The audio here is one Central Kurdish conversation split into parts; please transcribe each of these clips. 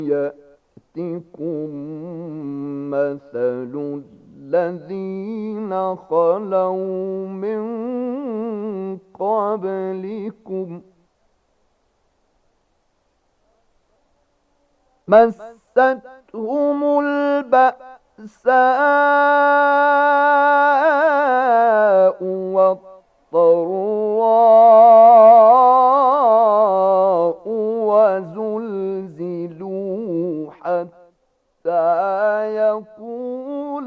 يأتكم مثل الذين خلوا من قبلكم مستهم البأساء والضراء وزلزلوا حتى يقول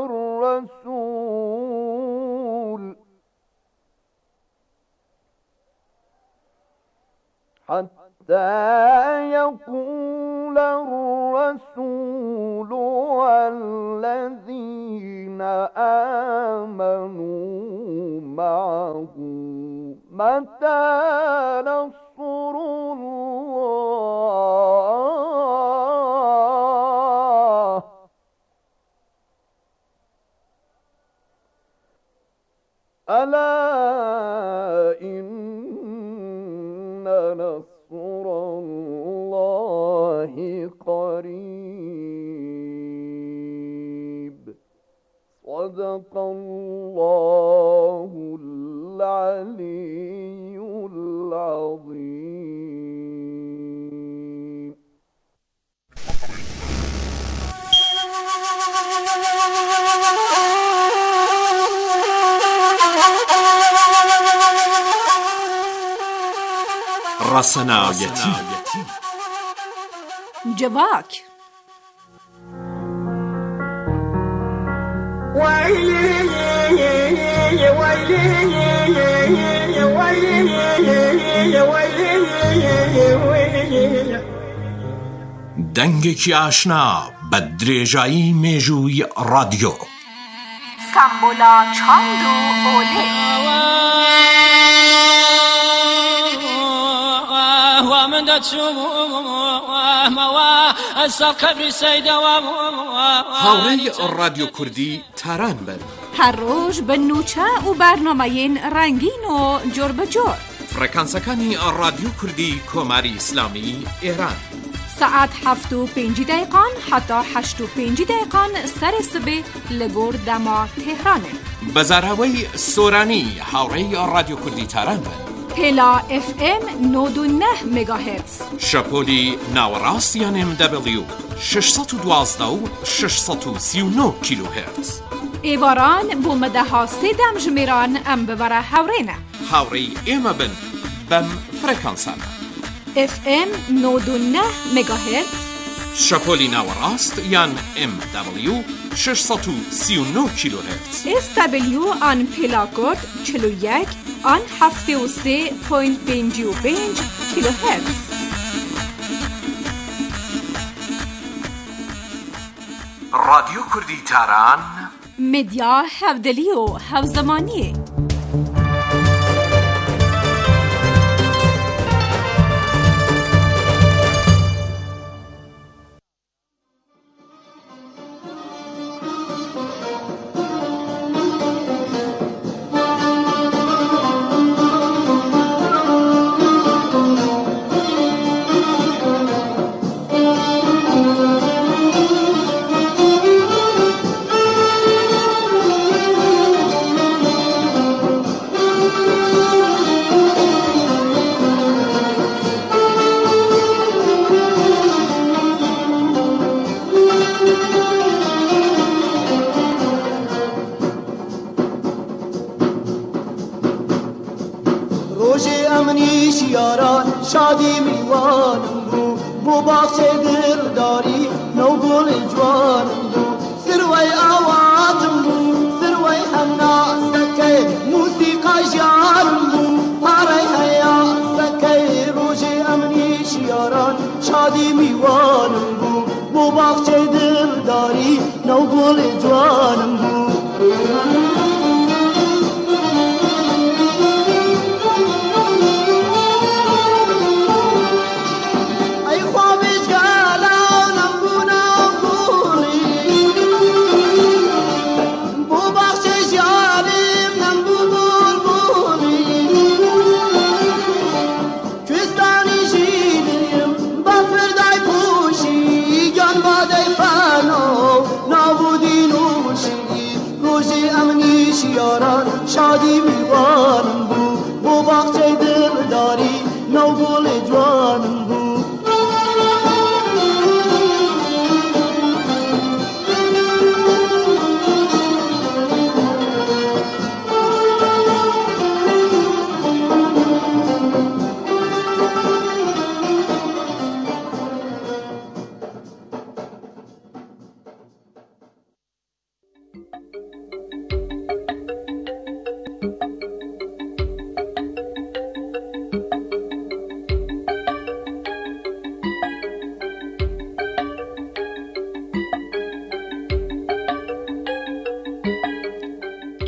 الرسول والذين آمنوا معه متى نصر الله ألا إن نصر الله قريب صدق الله العلي العظيم. رسنایتی جواک دەنگێکی ئاشنا بە درێژایی مێژووی رادیۆ سامبولا چاند و ئۆلێ هاوڕێی رادیۆ کوردی تاران بن هەر ڕۆژ بە نوچە و بەرنامەیەن ڕەنگین و جۆر بەجۆر فڕێکانسەکانی رادیۆ کوردی کۆماری ئیسلامی ئێران ساعت 7:05 حتا 8:05 سەر سبێ لە گۆر دەما تێهرانێ بەزاراوەی سۆرانی هاوڕێی رادیۆ کوردی تاران بن پێلا FM 99 مگاهرتز شەپۆلی ناوەڕاست یان MW 612 و 639 کیلوهرتز ئێواران بۆ مەدەها سێدەم ژمێران ئەم ببەرە هاوڕێنە هاوڕێی ئێمە بن بەم فڕێکانسانە FM 99 مگاهرتز شەپۆلی ناوەڕاست یان MW 639 کیلوهرتز SW آن پێلاکۆد 41 آن 73.55 کیلوهرتز رادیۆ کوردی تاران مدیا هەودەلی و هەوزەمانیە شادی میوانم بو باغچه دلداری نو گل جوانم سروی آوازم سروی هناسکه موسیقی جانم پاره حیاسکه روز امنی شیاران شادی میوانم بو باغچه دلداری نو گل جوانم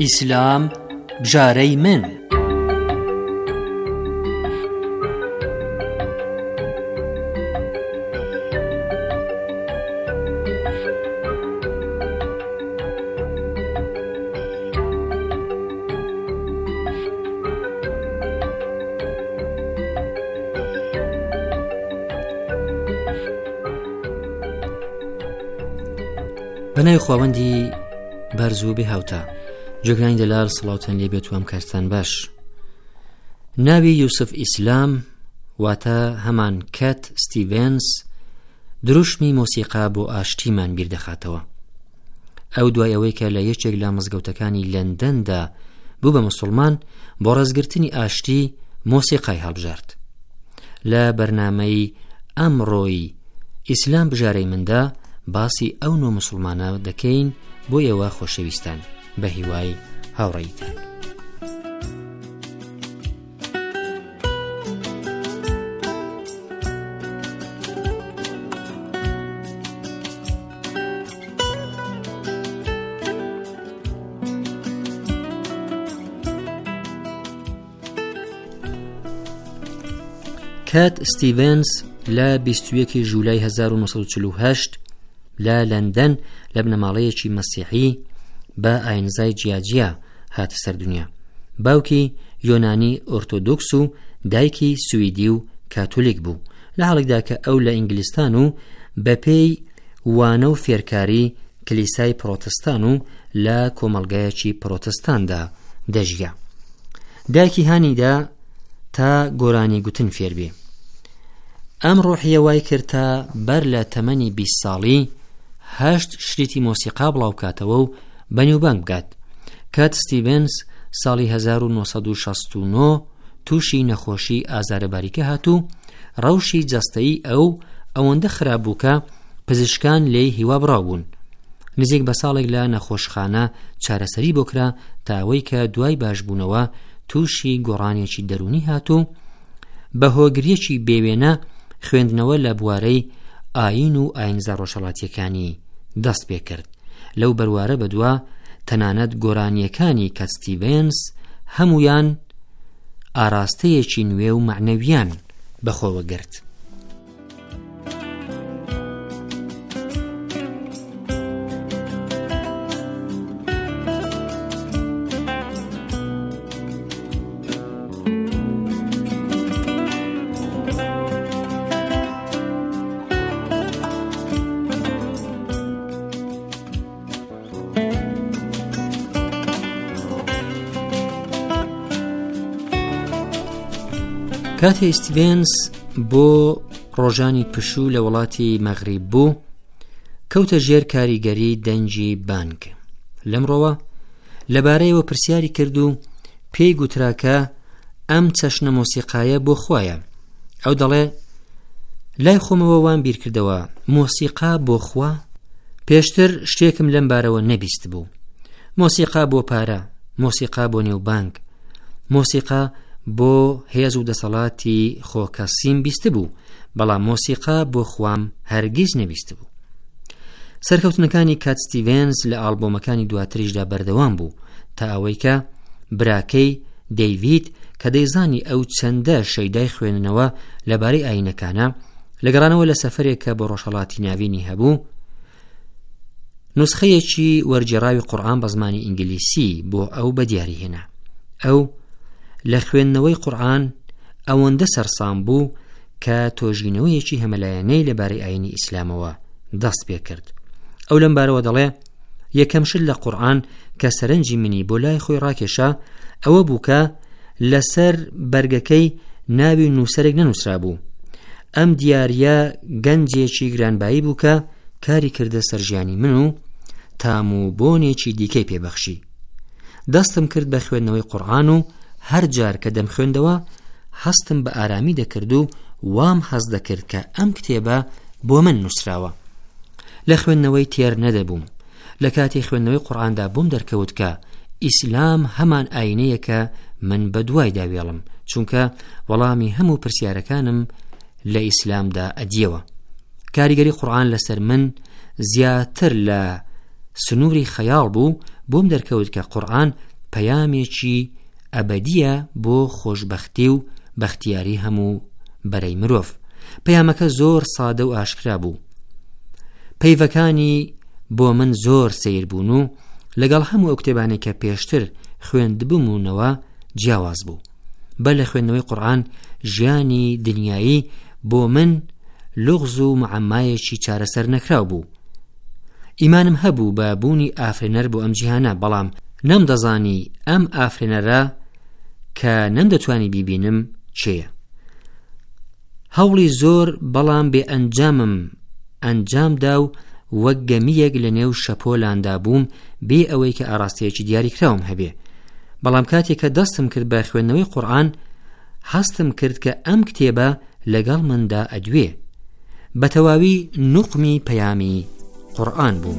ئیسلام بژارەی من. بەناوی خواوەندی بەرزوو بێ هاوتا جۆگرانی دەلال سڵاوتەن لێ بێت و ئەم کارتان باش. ناوی یوسف ئیسلام واتە هەمان کەت ستیڤنس دروشمی مۆسیقا بۆ ئاشتیمان بیردەخاتەوە. ئەو دوای ئەوەی کە لە یەکێک لە مزگەوتەکانی لەندەندا بوو بە موسڵمان بۆ ڕێزگرتنی ئاشتی مۆسیقای هەڵبژارد. لە بەرنامەی ئەمڕۆی ئیسلام بژارەی مندا باسی ئەو نۆ موسڵمانە دەکەین بۆ ئێوە خۆشەویستان بە هیوای هاوڕێیتان. کات ستیڤنس لە 21 ژولای 1948 لە لەندەن لە بنەماڵەیەکی مەسیحی بە ئاینزای جیاجیا هاتە سەردونیا. باوکی یۆنانی ئۆرتۆدۆکس و دایکی سویدی و کاتۆلیک بوو، لە حاڵێکدا کە ئەو لە ئینگلیستان و بەپێی وانە و فێرکاری کلیسای پڕۆتستان و لە کۆمەڵگایەکی پڕۆتستاندا دەژیا. دایکی هانیدا تا گۆرانی گوتن فێر بێ. ئەم ڕۆحیە وای کرد تا بەر لە تەمەنی 20 ساڵی 8 شریتی مۆسیقا بڵاو بکاتەوە و بەنیوبانگ بگات. کات ستیڤنس ساڵی 1969 تووشی نەخۆشی ئازارەباریکە هاتوو. ڕەوشی جەستەیی ئەوەندە خراپ بوو کە پزیشکان لێی هیوا بڕاو بوون. نزیک بە ساڵێک لە نەخۆشخانە چارەسەری بۆ کرا تا ئەوەی کە دوای باشبوونەوە تووشی گۆڕانێکی دەرونی هاتوو. بە هۆگریەکی بێوێنە خوێندنەوە لە بوارەی ئاین و ئاینزە ڕۆژهەڵاتیەکانی دەست پێ کرد. لەو بەروارە بەدووە تەنانەت گۆرانیەکانی کات ستیڤنس هەمویان ئاراستەیەکی نوێ و معنەویان بەخۆوە گرت. کاتێ ستیڤنس بۆ ڕۆژانی پشوو لە وڵاتی مەغریب بوو کەوتە ژێر کاریگەری دەنجی بانک. لەمڕۆوە لەبارەیەوە پرسیاری کرد و پێی گوتراکە ئەم چەشنە مۆسیقایە بۆ خوایە. ئەو دەڵێ لای خۆمەوە وان بیر کردەوە مۆسیقا بۆ خوا؟ پێشتر شتێکم لەم بارەوە نەبیست بوو. مۆسیقا بۆ پارە، مۆسیقا بۆ نێوبانک، مۆسیقا بۆ هێز و دەسەڵاتی خۆکەسیم بیست بوو، بەڵام مۆسیقا بۆ خوام هەرگیز نەبیست بوو. سەرکەوتنەکانی کات ستیڤنس لە ئالبۆمەکانی دواتریشدا بەردەوام بوو تا ئەوەی کە براکەی دەیڤید کە دەیزانی ئەو چەندە شەیدای خوێننەوە لەبارەی ئاینەکانە لەگەڕانەوە لە سەفەرێکە بۆ ڕۆژهەڵاتی ناوینی هەبوو نوسخەیەکی وەرجێڕاوی قورئان بە زمانی ئینگلیسی بۆ ئەو بەدیاری هێنا. ئەو لە خوێندنەوەی قورئان ئەوەندە سەرسام بوو کە تۆژینەوەیەکی هەمەلایەنەی لەبارەی ئاینی ئیسلامەوە دەست پێ کرد. ئەو لەم بارەوە دەڵێ یەکەم شت لە قورئان کە سەرنجی منی بۆ لای خۆی ڕاکێشا ئەوە بوو کە لەسەر بەرگەکەی ناوی نووسەرێک نەنووسرا بوو. ئەم دیاریە گەنجێکی گرانبایی بوو کە کاری کردە سەرژیانی من و تاموبۆنێکی دیکەی پێبەخشی. دەستم کرد بە خوێندنەوەی قورئان و هەر جار کە دەم خوێندەوە هەستم بە ئارامی دەکرد و وام حەز دەکرد کە ئەم کتێبە بۆ من نووسراوە. لە خوێندنەوەی تێر نەدەبووم. لە کاتی خوێندنەوەی قورئاندا بووم دەرکەوت کە ئیسلام هەمان ئاینەیە کە من بە دوای داوێڵم، چونکە وەڵامی هەموو پرسیارەکانم لە ئیسلامدا ئەدیەوە. کاریگەری قورئان لەسەر من زیاتر لە سنووری خەیاڵ بوو. بۆم دەرکەوت کە قورئان پەیامێکی ئەبەدیە بۆ خۆشبەختی و بەختیاری هەموو بەرەی مرۆڤ. پەیامەکە زۆر سادە و ئاشکرا بوو. پەیڤەکانی بۆ من زۆر سەیر بوون و لەگەڵ هەموو ئەو کتێبانێک کە پێشتر خوێندبوومەوە جیاواز بوو. بە لە خوێندنەوەی قورئان ژیانی دنیایی بۆ من لغز و معەمایەکی چارەسەر نەکراو بوو. ئیمانم هەبوو بە بوونی ئافرێنەر بۆ ئەم جیهانە، بەڵام نەمدەزانی ئەم ئافرێنەرە کە نەمدەتوانی بیبینم چێیە. هەوڵی زۆر بەڵام بێ ئەنجامم ئەنجامدا و وەک گەمیەک لە نێو شەپۆلاندا بووم بێ ئەوەی کە ئاراستەیەکی دیاری کراوم هەبێ. بەڵام کاتێک کە دەستم کرد بە خوێندنەوەی قورئان هەستم کرد کە ئەم کتێبە لەگەڵ مندا ئەدوێ. بە تەواوی نوقمی پەیامی قورئان بوو.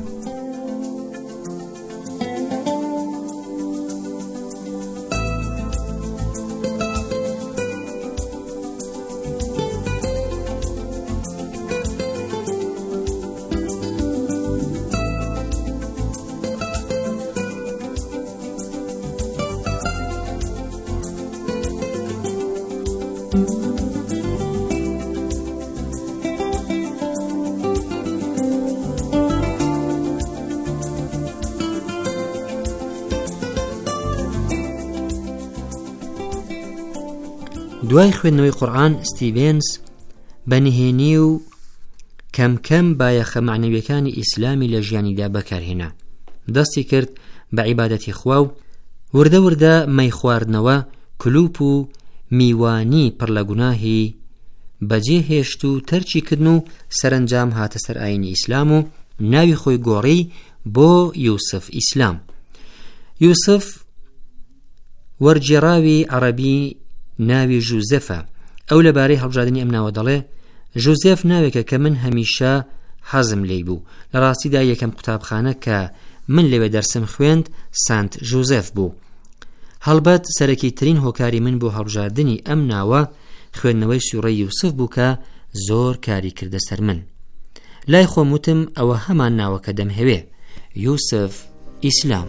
دوای خوێندنەوەی قورئان ستیڤنز بەنهێنی و کەم کەم بایەخە معنەویەکانی ئیسلامی لە ژیانیدا بەکارهێنا. دەستی کرد بە عیبادەتی خوا و وردە وردە مەی خواردنەوە کلوپ و میوانی پڕ لە گوناهی بەجێ هێشت و تەرکی کردن و سەرنجام هاتە سەر ئاینی ئیسلام و ناوی خۆی گۆڕی بۆ یوسف ئیسلام. یوسف وەرگێڕاوی عەرەبی ناوی ژوزەفە. ئەو لەبارەی هەڵبژاردننی ئەم ناوە دەڵێ ژوزێف ناوێکە کە من هەمیشە حەزم لێی بوو. لە ڕاستیدا یەکەم قوتابخانە کە من لەوێ دەرسم خوێند سانت ژوزێف بوو. هەڵبەت سەرەکی ترین هۆکاری من بۆ هەڵبژاردننی ئەم ناوە خوێندنەوەی سوورەی یوسف بوو کە زۆر کاری کردە سەر من. لای خۆم وتم ئەوە هەمان ناوەکە دەمهەوێ، یوسف ئیسلام.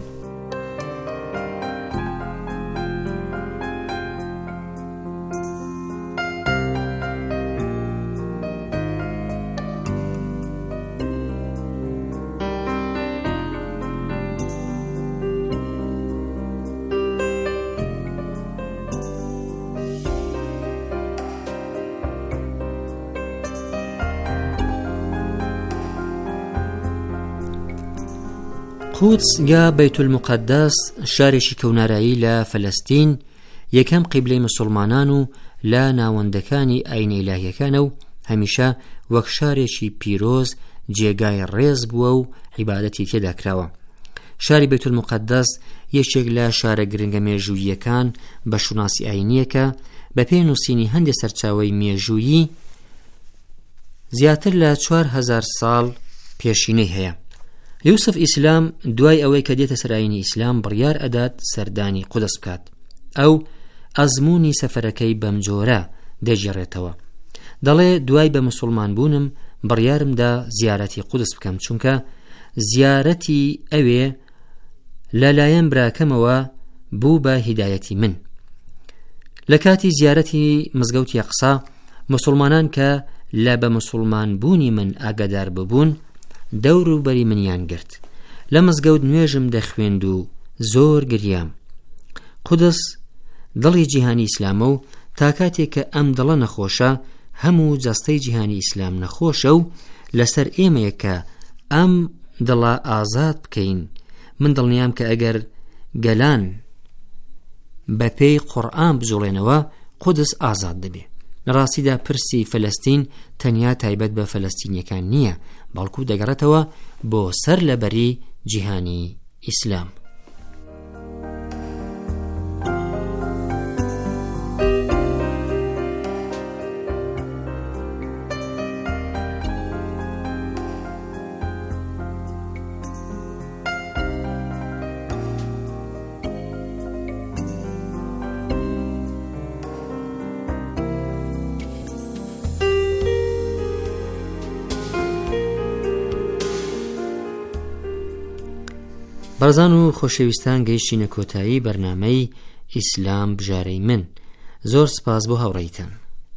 قودس یا بەیت المقدس شارێکی کەونارایی لە فەلەستین یەکەم قیبلەی مسلمانان و لە ناوەندەکانی ئاینە ئیلاهیەکانە و هەمیشە وەک شارێکی پیرۆز جێگای ڕێز بووە و عیبادەتی تێدا کراوە. شاری بەیت المقدس یەکێک لە شارە گرنگە مێژووییەکان بە شوناسی ئاینیەکە بە پێی نووسینی هەندێک سەرچاوەی مێژوویی زیاتر لە 4000 ساڵ پێشینەی هەیە. یوسف ئیسلام دوای ئەوەی کە دێتە سەر ئاینی ئیسلام بڕیار ئەدات سەردانی قودس بکات. ئەو ئەزموونی سەفەرەکەی بەم جۆرە دەژێڕێتەوە. دەڵێ دوای بە مسلمان بوونم بڕیارمدا زیارەتی قودس بکەم، چونکە زیارەتی ئەوێ لەلایەن براکەمەوە بوو بە هیدایەتی من. لە کاتی زیارەتی مزگەوتی ئەقسا مسلمانان کە لە بە مسلمان بوونی من ئاگادار ببوون دەور و بەری منیان گرت. لە مزگەوت نوێژم دەخوێند و زۆر گریام. قودس دڵی جیهانی ئیسلامە و تا کاتێک کە ئەم دڵە نەخۆشە هەموو جەستەی جیهانی ئیسلام نەخۆشە و لەسەر ئێمەیە کە ئەم دڵە ئازاد بکەین. من دڵنیام کە ئەگەر گەلان بە پێی قورئان بجوڵێنەوە قودس ئازاد دەبێ. لە ڕاستیدا پرسی فەلەستین تەنیا تایبەت بە فەلەستینیەکان نییە، بەڵکو دەگەڕێتەوە بۆ سەر لەبەری جیهانی ئیسلام. بەڕزان و خۆشەویستان گەیشتینە کۆتایی بەرنامەی ئیسلام بژارەی من. زۆر سپاس بۆ هاوڕێیتان.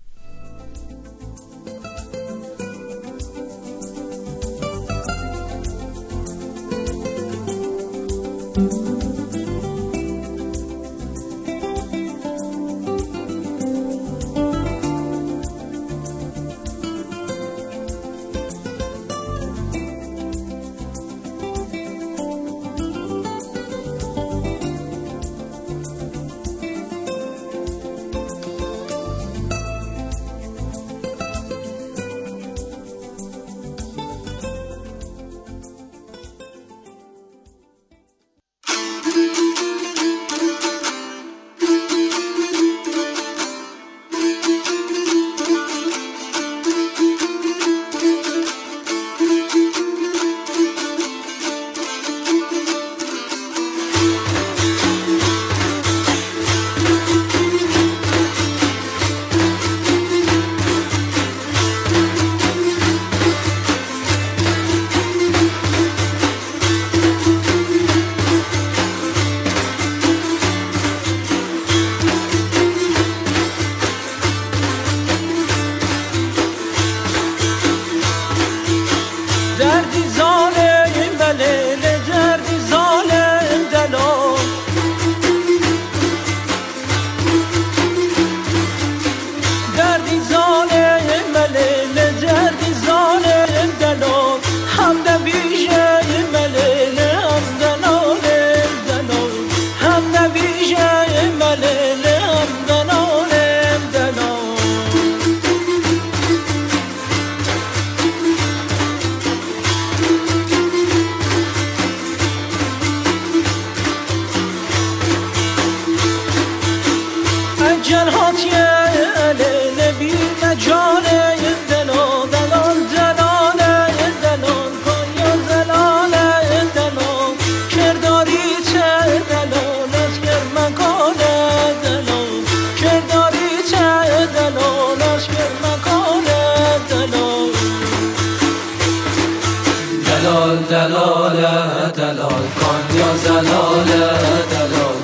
دلال دلال کن یا زلال دلال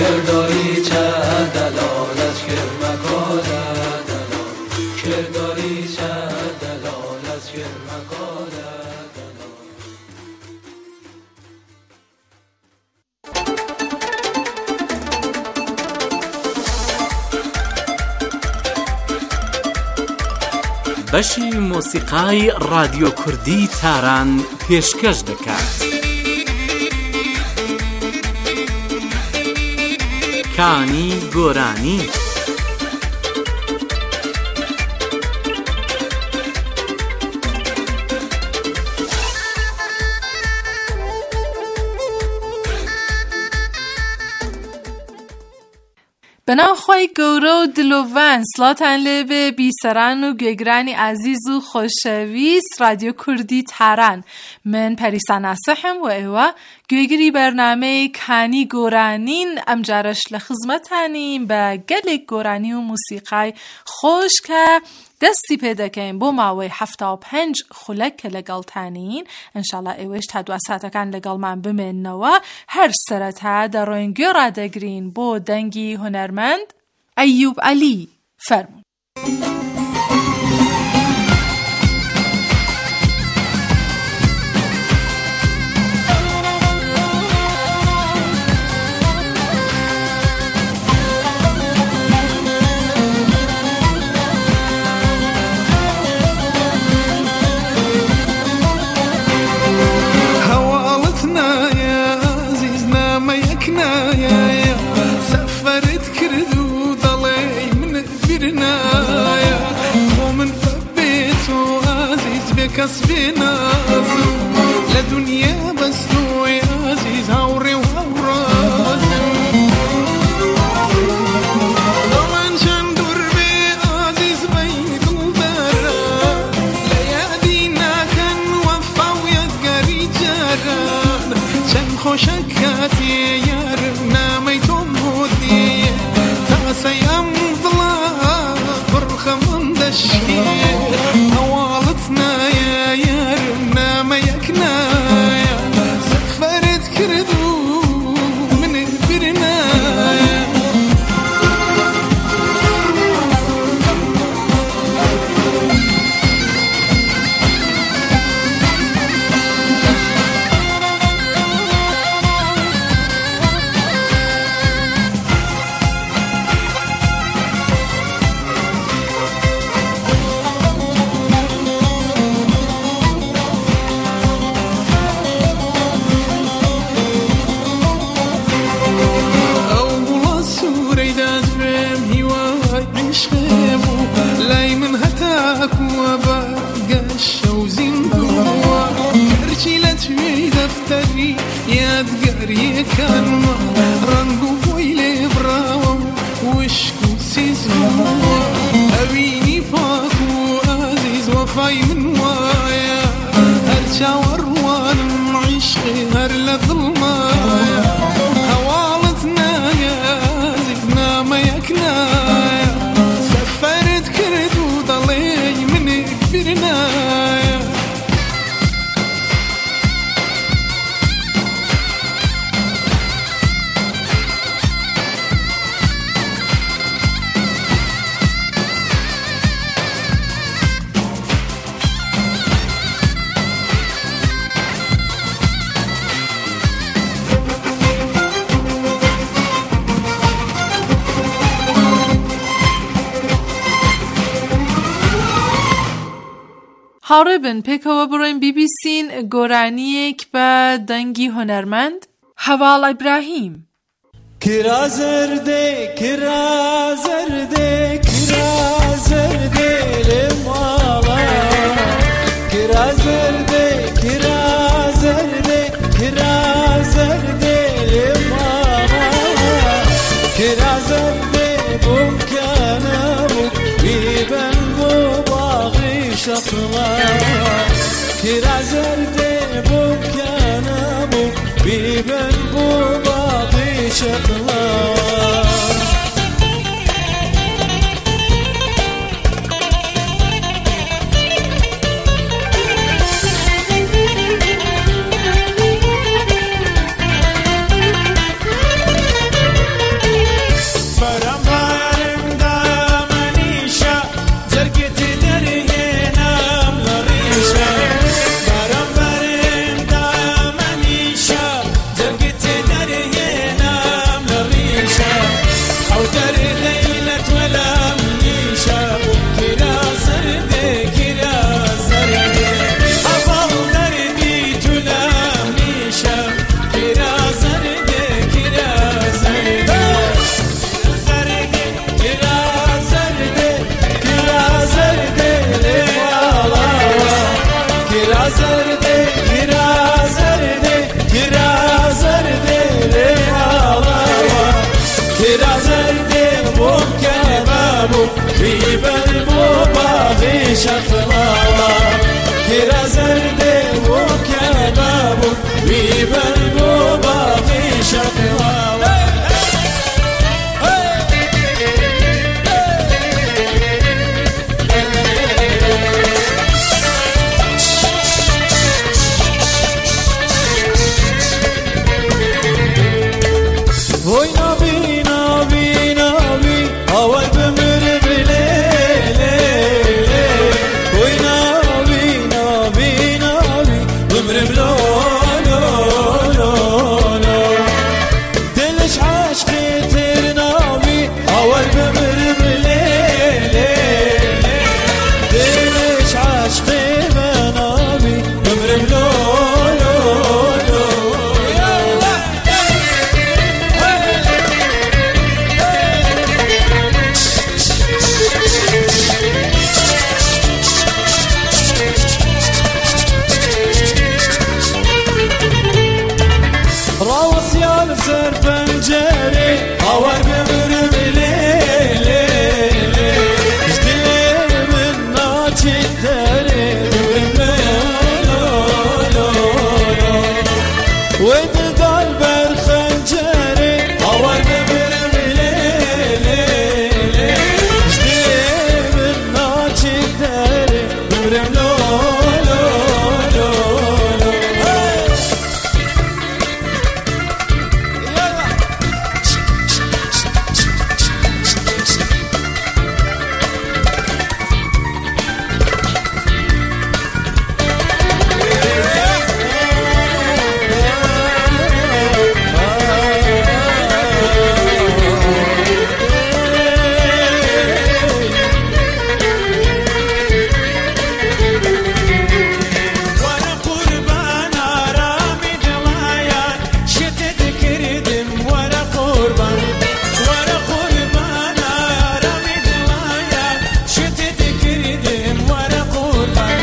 کرداری چه دلال از کرمکال دلال کرداری چه دلال از کرمکال بەشی مۆسیقای رادیۆ کوردی تاران پێشکەش دەکات. کانی گۆرانی. بەناوخۆی گەورە و دلۆڤان سڵاتان لێبێ بیسەران و گوێگرانی عەزیز و خۆشەویست رادیۆ کوردی تاران. من پەریسا ناسحم و ئێوە گوێگری بەرنامەی کانی گۆرانین. ئەمجارەش لە خزمەتانین بە گەلێک گۆرانی و موسیقای خۆش کە دەستی پێ دەکەین بۆ ماوەی 75 خولەک کە لەگەڵتانین. ئینشاڵڵا ئێوەش تا 2 ساتەکان لەگەڵمان بمێننەوە. هەر سەرەتا دەڕۆین گوێ ڕادەگرین بۆ دەنگی هونەرمەند ئەیوب عەلی. فەرموون. كسبي نازم لدنيا بس يا عزيز هوري وهورازم ضمن شندور بي عزيز بيت الدرا ليادينا كان وفا ويتقري جران شن خوشكاتي يارنا ميتم هودي تاسي امضلا فرخة من دشي هوالتنا يا يارنا ما يكنا سفرت كردو داري كان رنقو ويلي براو وشكو سيزو أبيني فاكو عزيز وفاي من وايا هرشا وروان عشقي هر لظلمايا هوالتنا يا زيدنا ما يكنايا سفرت كرد وضلي من كبرنايا هاوڕێبن پێکەوە بڕۆین بیبیسین گۆرانیەک بە دەنگی هونەرمەند هەواڵ ئیبراهیم. کرا زردێ کرا زردێ کرا زردێ لێ ماڵە کرا زردێ کرا زردێ کرا زردێ لێ ماڵە کرا زردێ بوم کەنە بوو بیبەن بۆ باغی شەقڵە کرا زردێ بوم کەنە بوو بیبەن بۆ باغی شەقڵە شقلاوة كرا زردي وكبابو ويبلبو باقي شقلاوة وي نبي نبي نبي أول بمر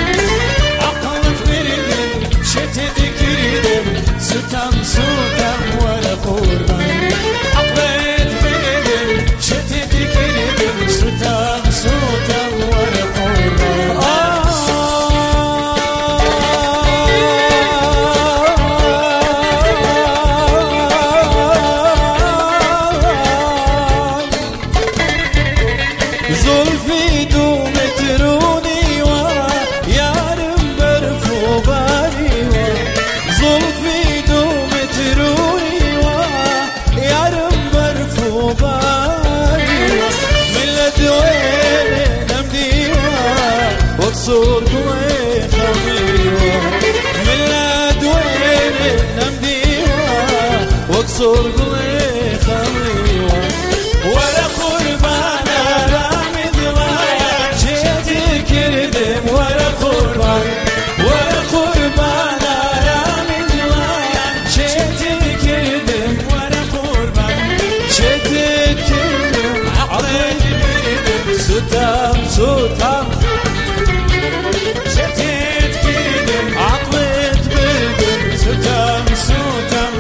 Sultan سرگوی خمیوان ولا قربان رامي ضوايا جيتي كردم ولا قربان ولا قربان رامي ضوايا جيتي كردم ولا قربان جيتي كردم عقلي بردم ستام ستام جيتي كردم عقلي بردم ستام ستام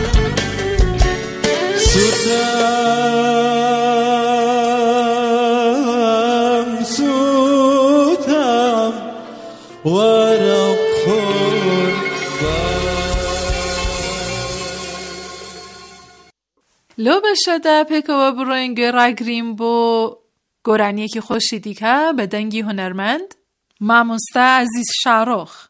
ستام ورق لو بشده پکا و بروین گراگریم بو گرانیه که خوشی دیگه به دنگی هنرمند ماموسته عزیز شاروخ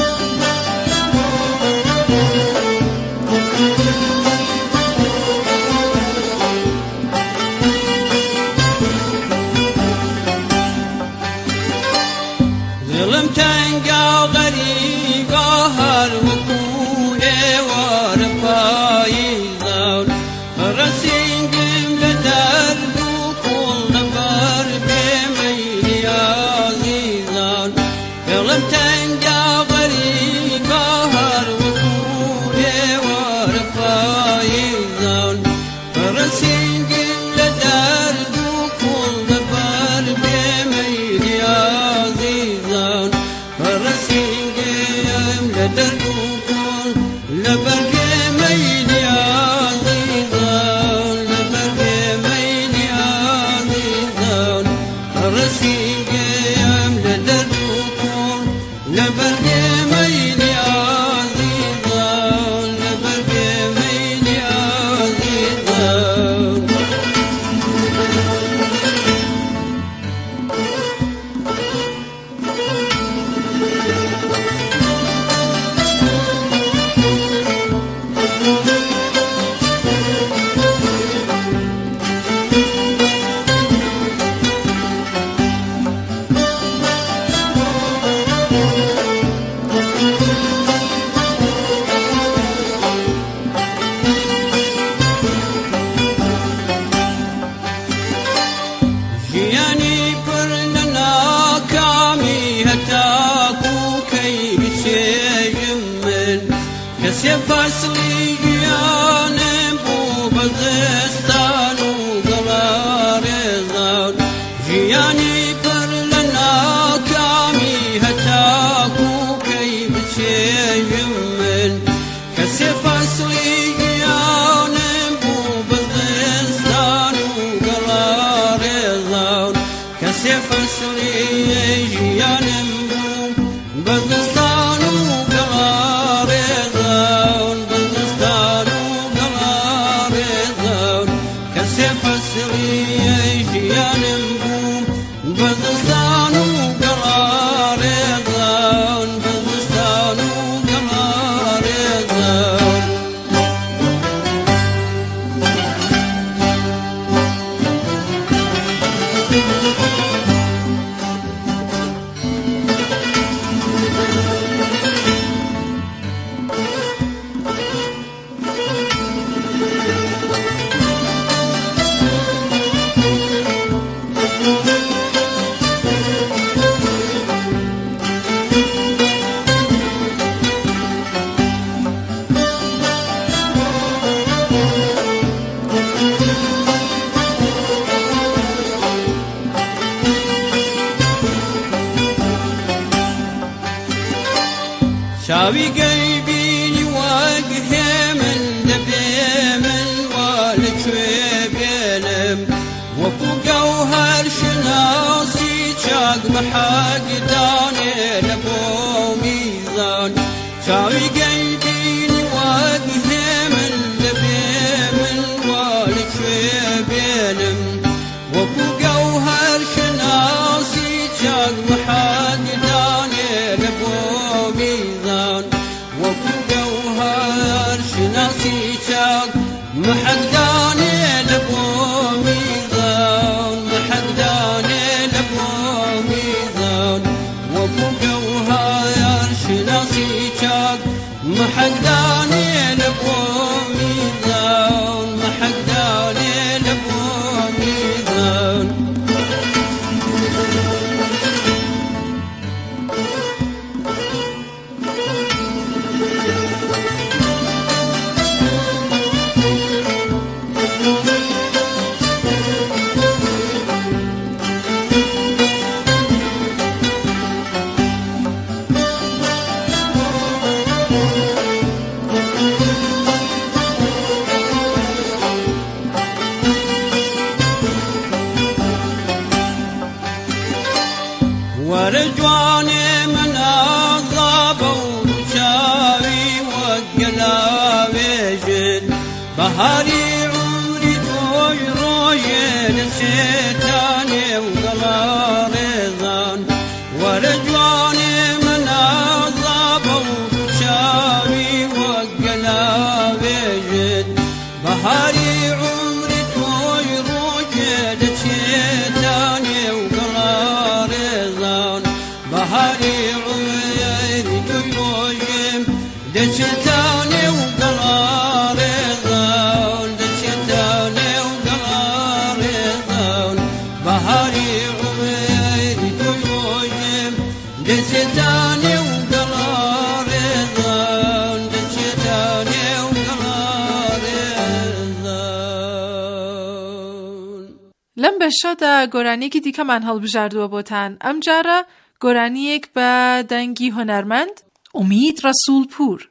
دلم تنگا غریبا هر وکوه وار پاییزان فرسینگم لدرد و کل نبر بمیلی عزیزان دلم تنگا غریبا هر وکوه وار پاییزان فرسینگم لدرد و کل نبر بمیلی عزیزان فرسینگم لدرد و کل نبر بمیلی عزیزان لبر بمیلی عزیزان فرسینگم لدرد و کل نبر بمیلی عزیزان لبر بمیلی عزیزان ژیانی پر ناکامی هەتاکوو کەی بچێژم من کەسێ فەسڵی ژیانم بوو بە زستان و گەڵارێزان ژیانی پر لە ناکامی هەتاکوو کەی بچێژم من کەسێ فەسڵی ژیانم بوو بە زستان و گەڵارێزان کەسێ فەسڵی ژیانم بوو بە زستان و گەڵارێزان بە زستان و گەڵارێزان کەسێ فەسڵی ژیانم بوو بە زستان و گەڵارێزان بە زستان و گەڵارێزان چاوی گەیبینی وەگهێ من دەبێ من وا لەکوێ بێنم وەکو گەوهەر شناسی چاک بە حەقدانێ لە بۆ میزان چاوی گەیبینی وەگهێ من دەبێ من وا لەکوێ بێنم وەکو گەوهەر شناسی چاک بە حەقدانێ لە بۆ میزان وەکو گەوهەر شناسی چاک محەقدانێ لە بۆ میزان محەقدانێ لە بۆ میزان وەکو گەوهەر شناسی چاک محەقدانێ لە بۆ میزان بهاری عمری توی روی دستانی و گلارزان ورجوانی من عذاب و شاوی و گلاویجد بهاری عمری توی روی دستانی و گلارزان بهاری عمری توی روی دستانی و گلارزان دستانی و گلارزان بهاری عمری توی روی دستانی و گلارزان دستانی و گلارزان لەم بەشەدا گۆرانیەکی دیکەمان هەڵبژاردووە بۆتان ئەم جارە گۆرانیەک بە دەنگی هونەرمەند ئومید ڕەسوولپوور.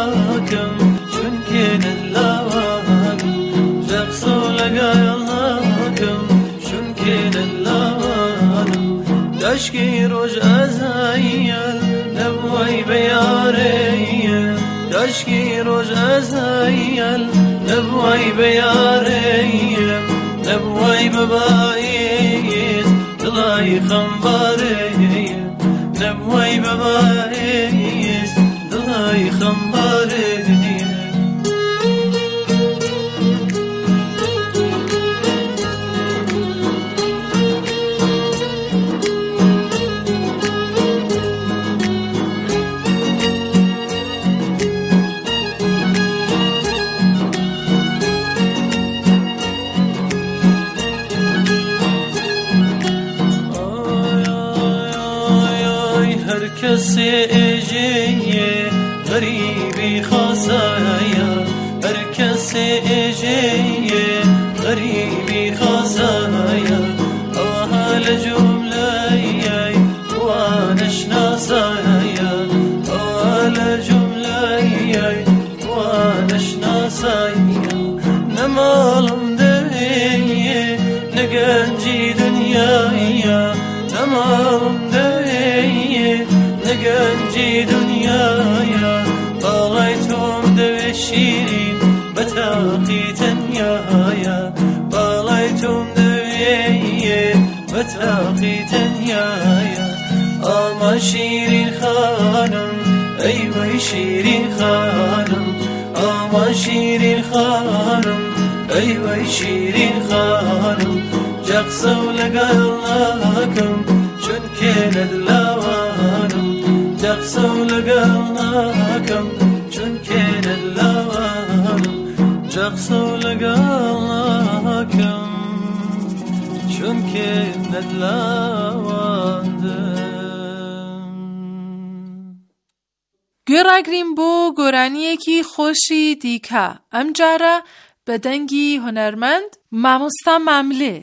جقص ولقى الله عشقی روز ازایل نبوی بیاریم نبوی ببایید دلای خمباریم نبوی ببایید دلای خمباریم کسی اجیه غریبی خاصایا هر کسی اجیه غریبی خاصایا آهال جمله وانش ناسایا آهال جمله وانش ناسایا نمالم دنیا نگنجی دنیا نمالم نگنجی دنیایا باڵایتۆم دەوێ شیرین بەتاقی تەنیایا باڵایتۆم دەوێ بەتاقی تەنیایا ئاما شیرین خانم ئەی وەی شیرین خانم ئاما شیرین خانم ئەی وەی شیرین خانم جەقسە و لەگەڵ ناکەم چونکێ نەدلاوانم جەقسە و لەگەڵ ناکەم چونکێ نەدلاوانم جەقسە و لەگەڵ ناکەم چونکێ نەدلاواندم. گوێڕاگرین بۆ گۆرانیەکی خۆشی دیکە ئەم جارە بە دەنگی هونەرمەند مامۆستا ماملێ.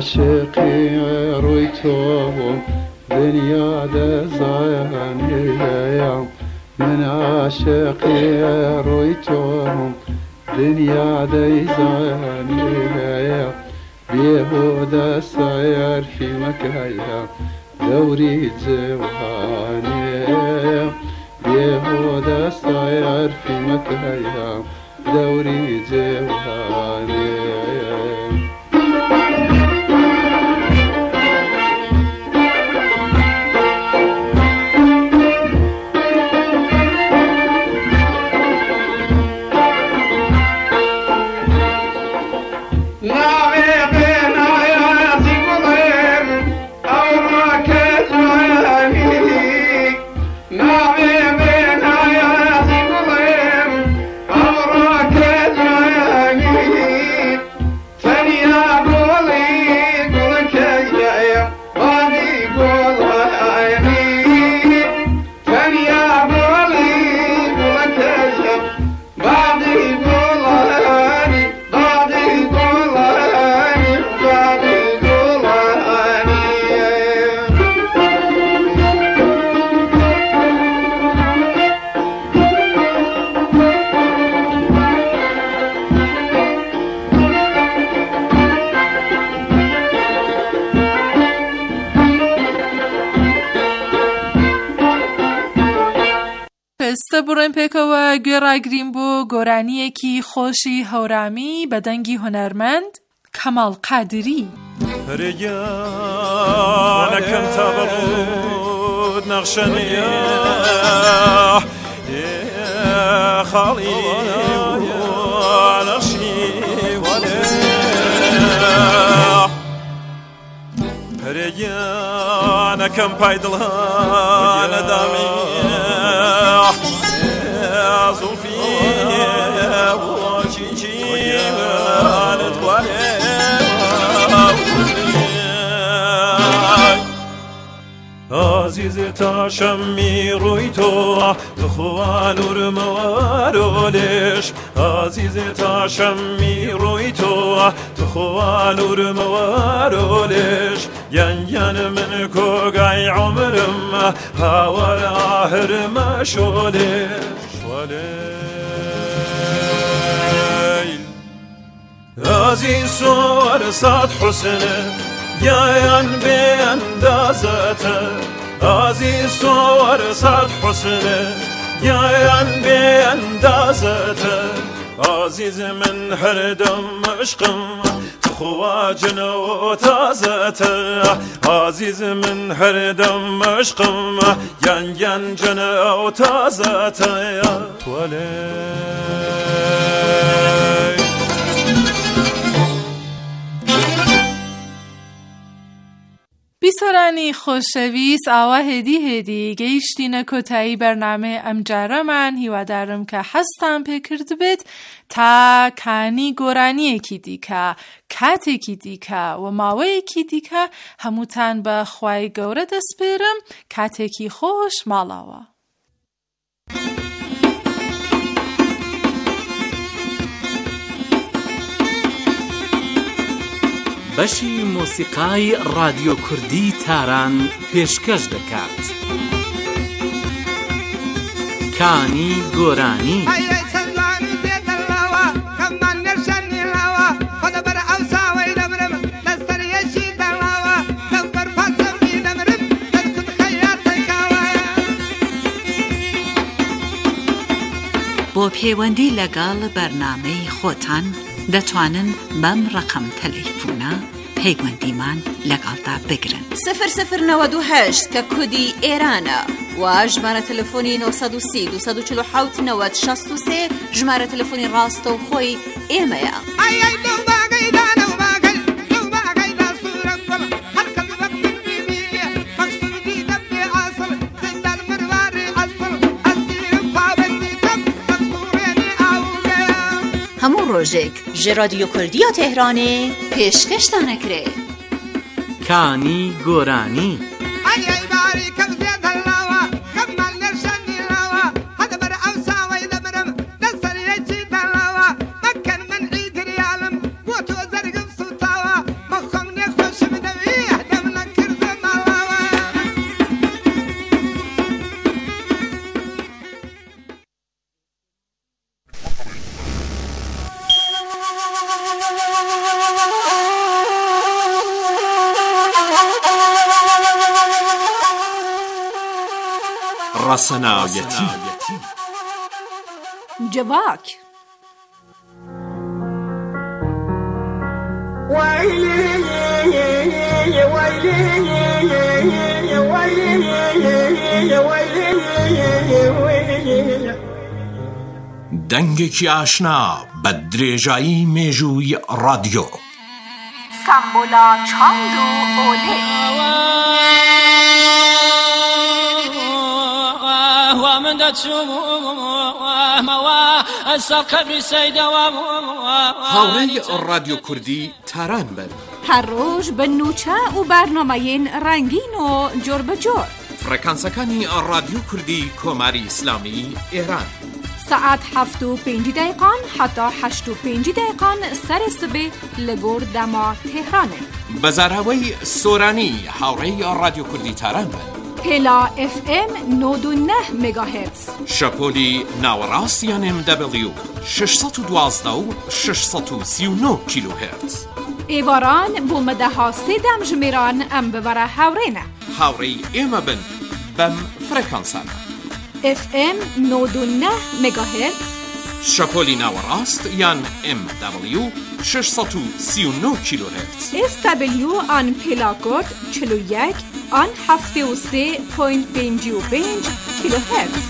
عاشقی روی تو دنیا دزانیم من عاشقی روی تو دنیا دزانیم بيهود سير في مكايا دوري زواني بيهود سير في مكايا دوري زواني بڕۆین پێکەوە گوێڕاگرین بۆ گۆرانیەکی خۆشی هەورامی بە دەنگی هونەرمەند کەماڵ قادری. رجالكم تبرد نغشنيا يا خالي ونغشي ولا رجالكم بايدلها ندامي يا زلفي وجيجي ندوالي عزیز تاشمی روی تو خوانور موارولش عزیز تاشمی روی تو خوانور موارولش ین من کوگای عمرم هاور آهر مشولش ولیل عزیز سوار صد حسنه یان بیندازته عزیز صور صد حسنه یان بیندازته عزیز من هر دم عشقم خواجن و تازته عزیز من هر دم عشقم ین جن و تازته ولی بیسەرانی خۆشەویست ئاوا هێدی گەیشتینە کۆتایی بەرنامە ئەمجارەمان هیوادارم کە حەزتان پێکرد بێت تا کانی گۆرانیەکی دیکە کاتێکی دیکە و ماوەیەکی دیکە هەمووتان بە خوای گەورە دەسپێرم کاتێکی خۆش ماڵاوە. بەشی مۆسیقای رادیۆ کوردی تاران پێشکەش دەکات. کانی گۆرانی بۆ پەیوەندی لەگەڵ بەرنامەی خۆتان دەتوانن بەم ڕقم تەلەیفۆنە پەیوەندیمان لەگەڵدا بگرن 0098 کە کودی ئێرانە و ژمارە تەلەفۆنی 930 247 90 63 ژمارە تەلەفۆنی ڕاستەوخۆی ئێمەیە. هەموو ڕۆژێک ژێ رادیۆ کوردیە تێهرانێ پێشکەشتانەکرێ. کانی گۆرانی خوش ڕەسەناویەتی جواک دەنگێکی ئاشنا بە درێژایی مێژووی ڕادیۆ سامبۆلا چاند و ئۆلێ هاوڕێی ڕادیۆ کوردی تاران بن هەر ڕۆژ بە نوچە و بەرنامەیەن ڕەنگین و جۆر بەجۆر فڕێکانسەکانی ڕادیۆ کوردی کۆماری ئیسلامی ئێران ساعت 7:05 حتا 8:05 سەر سبێ لە گۆر دەما تێهرانێ بەزاراوەی سۆرانی هاوڕێی ڕادیۆ کوردی تاران بن پێلا FM 99 مگاهرتز شەپۆلی ناوەڕاستیان MW 612 و 639 کیلوهرتز ئێواران بۆ مەدەها سێدەم ژمێران ئەم ببەرە هاوڕێنە هاوڕێی ئێمە بن بەم فڕێکانسانە FM 99 مگاهرتز شەپۆلی ناوەڕاست یان MW 639 کیلوهرتز SW آن پێلاکۆت 41 آن 73.55 کیلوهرتز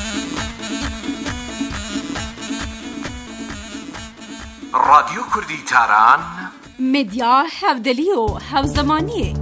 ڕادیۆ کوردی تاران مدیا هەودەلی و هەوزەمانیە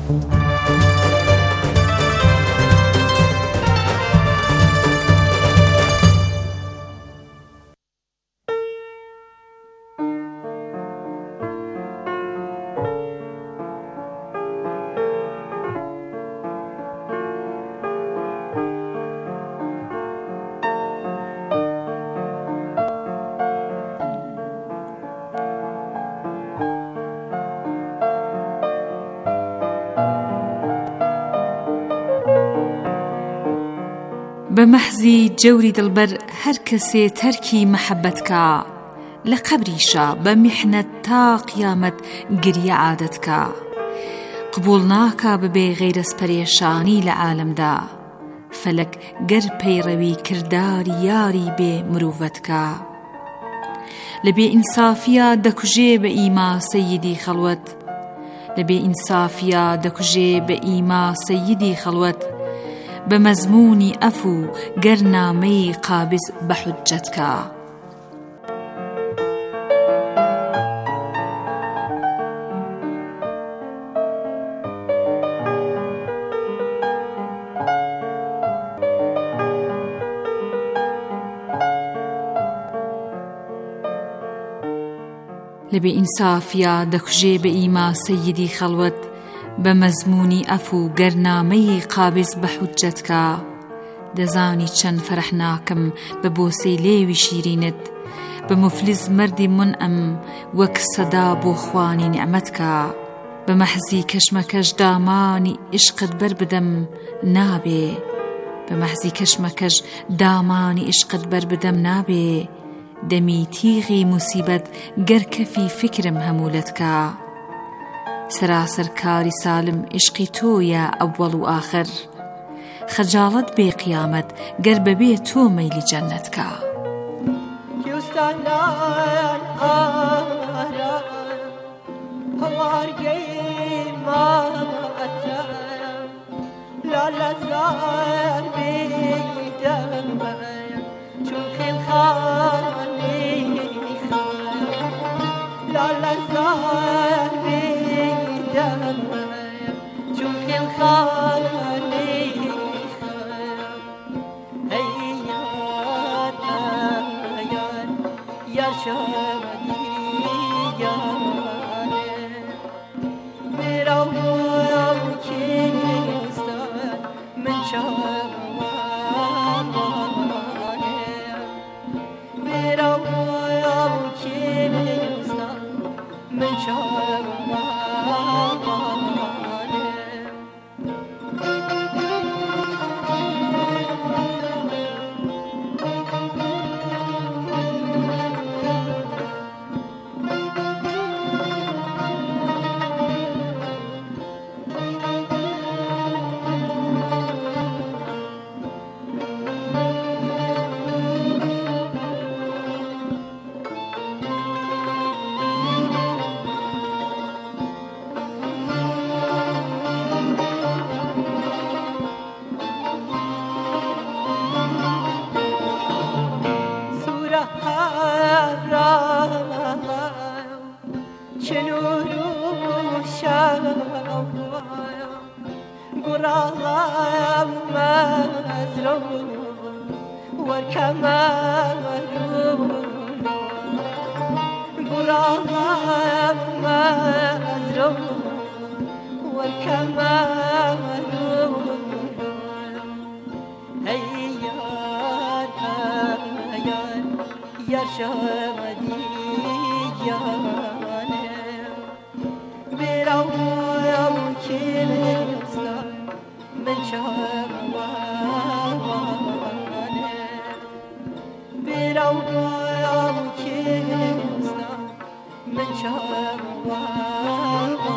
بمحزی جوری دلبر هر کسی ترکی محبت کا لقبریشا بمحنت تا قیامت گریه عادت کا قبول ناکا ببی غیر از پریشانی لعالم دا فلک گر پیروی کرداری یاری بی مروفت کا لبی انصافیا دکجه به ایما سیدی خلوت لبی انصافیا دکجه به ایما سیدی خلوت بمزمونی افو گرنامه قابض بحجت کا لبی انصافیا دکجه به ایما سیدی خلوت بمزمونی افو گرنامه قابض بحجت کا دزانی چند فرحناکم ببوسی لیوی شیرینت بمفلز مردی منعم وک صدا بوخوانی نعمت کا بمحزی کشمکش دامانی عشقت بر بدم نابی بمحزی کشمکش دامانی عشقت بر بدم نابی دمی تیغی مصیبت گر کفی فکرم همولت کا سراسر کاری سالم عشقی تو یا اول و آخر خجالت بی قیامت گر ببی تو میل جنت کا أزرو والكمال براغم أزرو والكمال هيار هيار يا شمدي جانه براغم كيلسا من شموانه براغم كيلسا من شموانه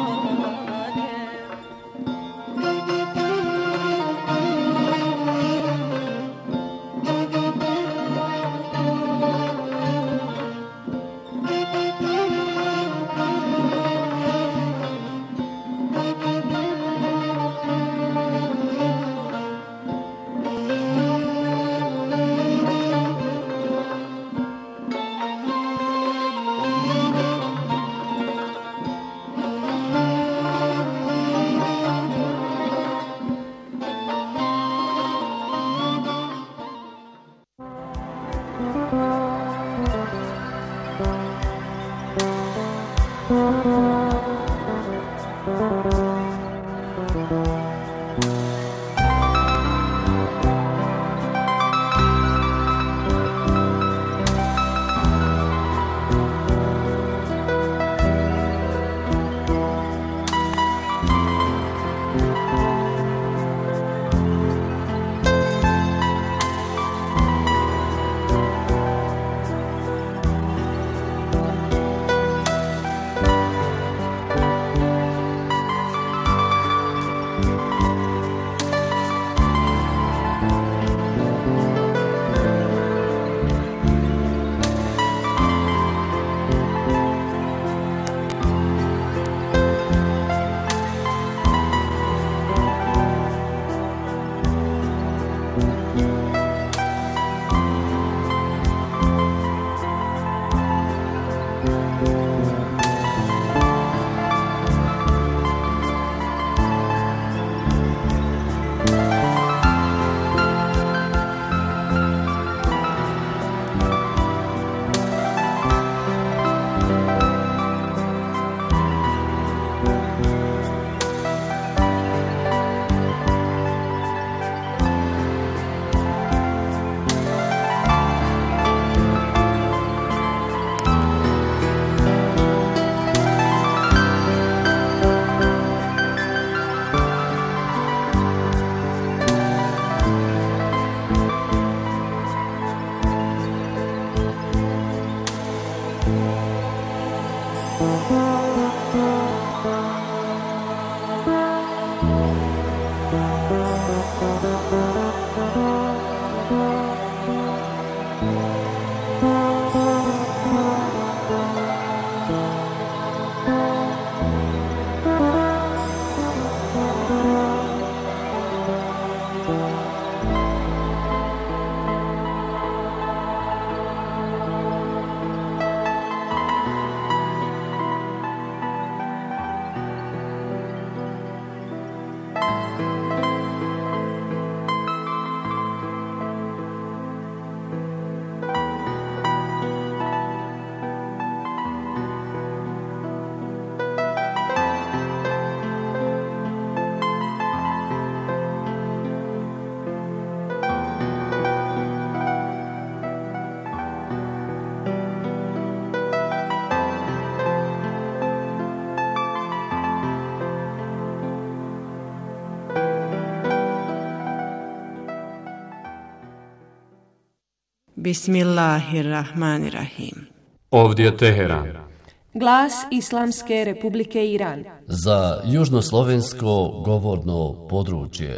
Bismillahirrahmanirrahim. Ovdje je Teheran. Glas Islamske Republike Iran. Za južnoslovensko govorno područje.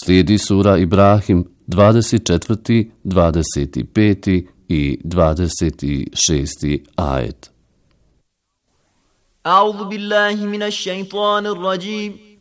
Slijedi sura Ibrahim, 24., 25. i 26. ajet. أعوذ بالله من الشيطان الرجيم